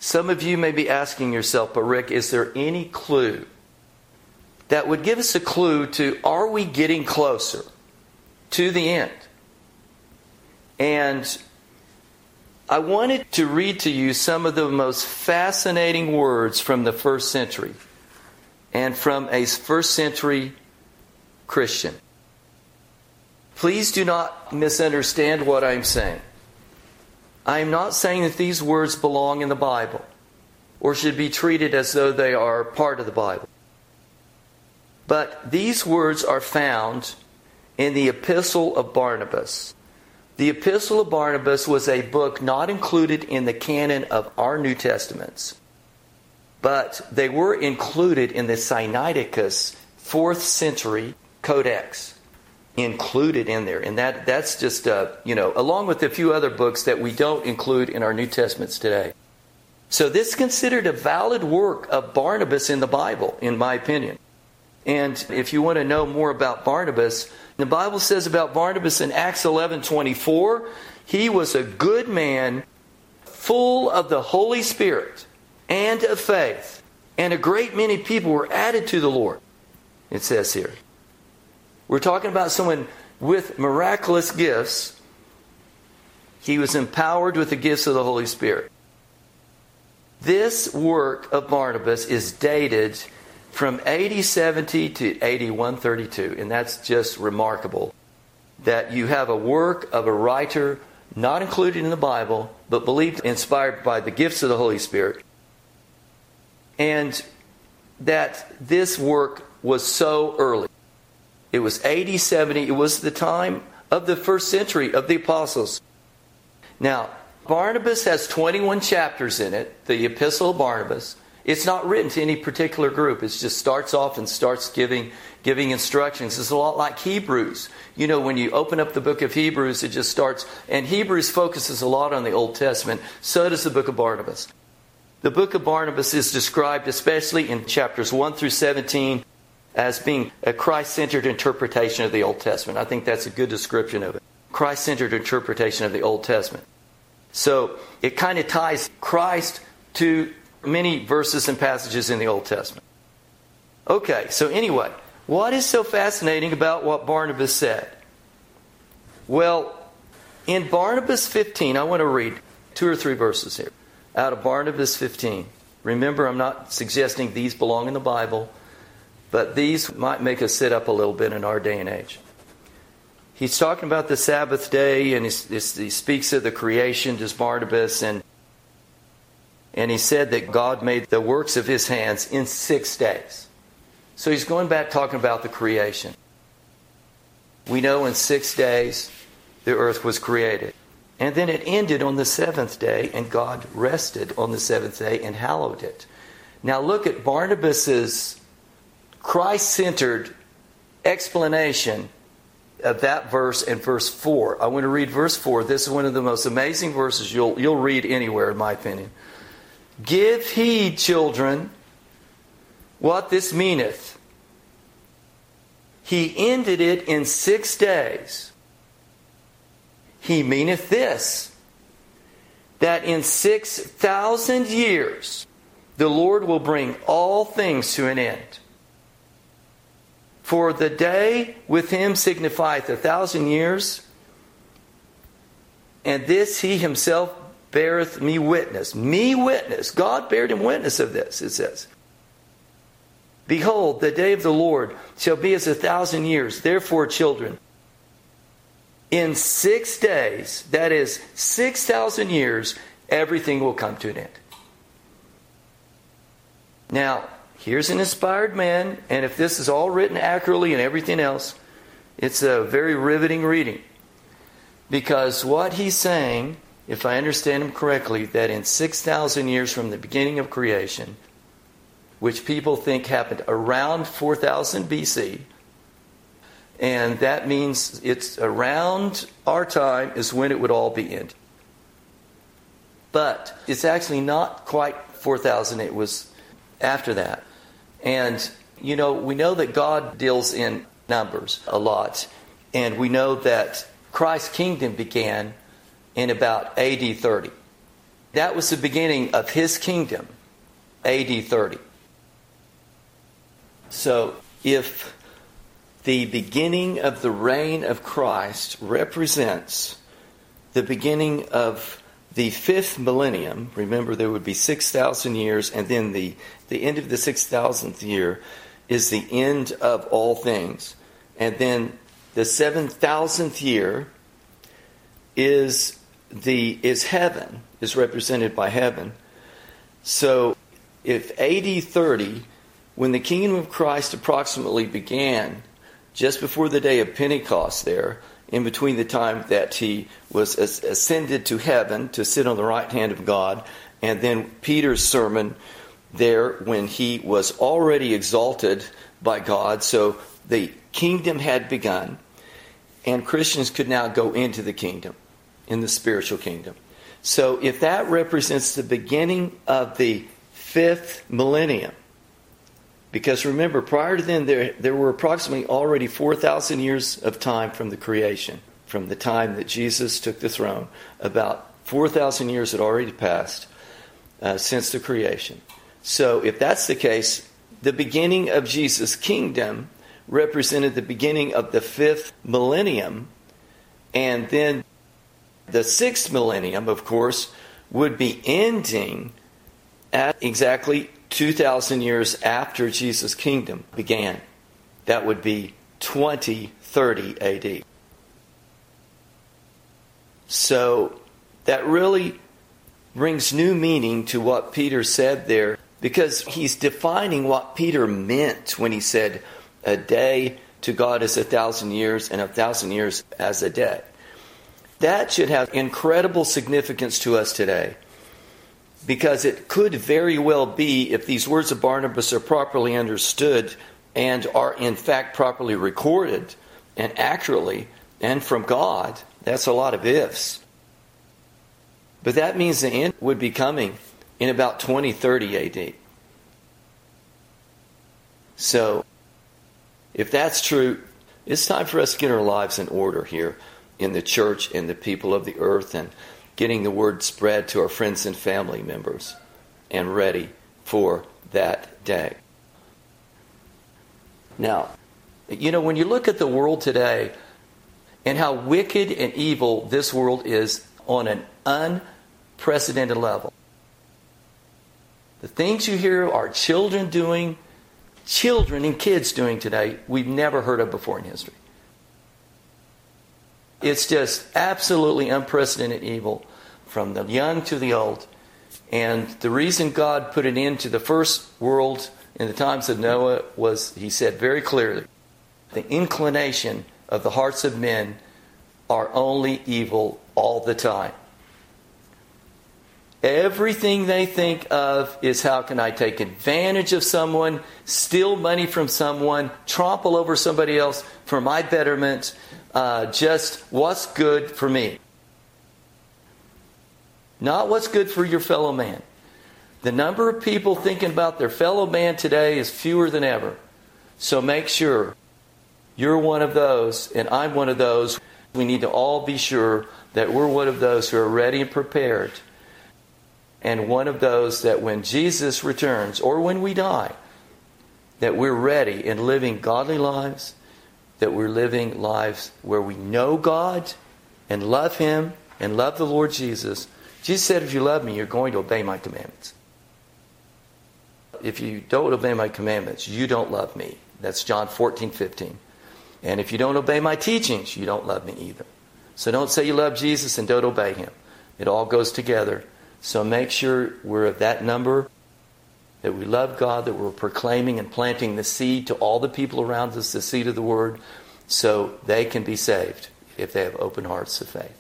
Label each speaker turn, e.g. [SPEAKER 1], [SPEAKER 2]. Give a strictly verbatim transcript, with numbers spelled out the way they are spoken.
[SPEAKER 1] Some of you may be asking yourself, but Rick, is there any clue that would give us a clue to, are we getting closer to the end? And I wanted to read to you some of the most fascinating words from the first century and from a first century Christian. Please do not misunderstand what I'm saying. I am not saying that these words belong in the Bible or should be treated as though they are part of the Bible. But these words are found in the Epistle of Barnabas. The Epistle of Barnabas was a book not included in the canon of our New Testaments, but they were included in the Sinaiticus fourth century Codex. Included in there. And that that's just, uh, you know, along with a few other books that we don't include in our New Testaments today. So this is considered a valid work of Barnabas in the Bible, in my opinion. And if you want to know more about Barnabas, the Bible says about Barnabas in Acts eleven twenty-four, he was a good man, full of the Holy Spirit and of faith, and a great many people were added to the Lord, it says here. We're talking about someone with miraculous gifts. He was empowered with the gifts of the Holy Spirit. This work of Barnabas is dated from A D seventy to A D one thirty-two. And that's just remarkable that you have a work of a writer not included in the Bible, but believed inspired by the gifts of the Holy Spirit. And that this work was so early. It was A D seventy. It was the time of the first century of the apostles. Now, Barnabas has twenty-one chapters in it, the Epistle of Barnabas. It's not written to any particular group. It just starts off and starts giving giving instructions. It's a lot like Hebrews. You know, when you open up the book of Hebrews, it just starts. And Hebrews focuses a lot on the Old Testament. So does the book of Barnabas. The book of Barnabas is described, especially in chapters one through seventeen, as being a Christ-centered interpretation of the Old Testament. I think that's a good description of it. Christ-centered interpretation of the Old Testament. So it kind of ties Christ to many verses and passages in the Old Testament. Okay, so anyway, what is so fascinating about what Barnabas said? Well, in Barnabas fifteen, I want to read two or three verses here out of Barnabas fifteen. Remember, I'm not suggesting these belong in the Bible, but these might make us sit up a little bit in our day and age. He's talking about the Sabbath day, and he's, he speaks of the creation to Barnabas, and and he said that God made the works of his hands in six days. So he's going back talking about the creation. We know in six days the earth was created. And then it ended on the seventh day, and God rested on the seventh day and hallowed it. Now look at Barnabas's Christ-centered explanation of that verse in verse four. I want to read verse four. This is one of the most amazing verses you'll, you'll read anywhere, in my opinion. Give heed, children, what this meaneth. He ended it in six days. He meaneth this, that in six thousand years the Lord will bring all things to an end. For the day with him signifieth a thousand years, and this he himself beareth me witness. Me witness. God bared him witness of this, it says. Behold, the day of the Lord shall be as a thousand years. Therefore, children, in six days, that is six thousand years, everything will come to an end. Now, here's an inspired man, and if this is all written accurately and everything else, it's a very riveting reading. Because what he's saying, if I understand him correctly, that in six thousand years from the beginning of creation, which people think happened around four thousand B C, and that means it's around our time is when it would all be ended. But it's actually not quite four thousand, it was after that. And, you know, we know that God deals in numbers a lot. And we know that Christ's kingdom began in about A D thirty. That was the beginning of his kingdom, A D thirty. So if the beginning of the reign of Christ represents the beginning of the fifth millennium, remember there would be six thousand years, and then the, the end of the six thousandth year is the end of all things. And then the seven thousandth year is the is heaven, is represented by heaven. So if A D thirty, when the kingdom of Christ approximately began, just before the day of Pentecost there, in between the time that he was ascended to heaven to sit on the right hand of God, and then Peter's sermon there when he was already exalted by God. So the kingdom had begun, and Christians could now go into the kingdom, in the spiritual kingdom. So if that represents the beginning of the fifth millennium, because remember, prior to then, there, there were approximately already four thousand years of time from the creation, from the time that Jesus took the throne. About four thousand years had already passed uh, since the creation. So if that's the case, the beginning of Jesus' kingdom represented the beginning of the fifth millennium. And then the sixth millennium, of course, would be ending at exactly two thousand years after Jesus' kingdom began. That would be twenty thirty A D. So that really brings new meaning to what Peter said there, because he's defining what Peter meant when he said a day to God is a thousand years and a thousand years as a day. That should have incredible significance to us today, because it could very well be, if these words of Barnabas are properly understood and are in fact properly recorded and accurately and from God, that's a lot of ifs. But that means the end would be coming in about twenty thirty A D. So, if that's true, it's time for us to get our lives in order here in the church and the people of the earth, and getting the word spread to our friends and family members, and ready for that day. Now, you know, when you look at the world today and how wicked and evil this world is on an unprecedented level, the things you hear our children doing, children and kids doing today, we've never heard of before in history. It's just absolutely unprecedented evil, from the young to the old. And the reason God put an end to the first world in the times of Noah was, he said very clearly, the inclination of the hearts of men are only evil all the time. Everything they think of is, how can I take advantage of someone, steal money from someone, trample over somebody else for my betterment, uh, just what's good for me. Not what's good for your fellow man. The number of people thinking about their fellow man today is fewer than ever. So make sure you're one of those, and I'm one of those. We need to all be sure that we're one of those who are ready and prepared, and one of those that when Jesus returns, or when we die, that we're ready and living godly lives, that we're living lives where we know God and love Him and love the Lord Jesus. Jesus said, if you love me, you're going to obey my commandments. If you don't obey my commandments, you don't love me. That's John fourteen fifteen. And if you don't obey my teachings, you don't love me either. So don't say you love Jesus and don't obey Him. It all goes together. So make sure we're of that number, that we love God, that we're proclaiming and planting the seed to all the people around us, the seed of the Word, so they can be saved if they have open hearts of faith.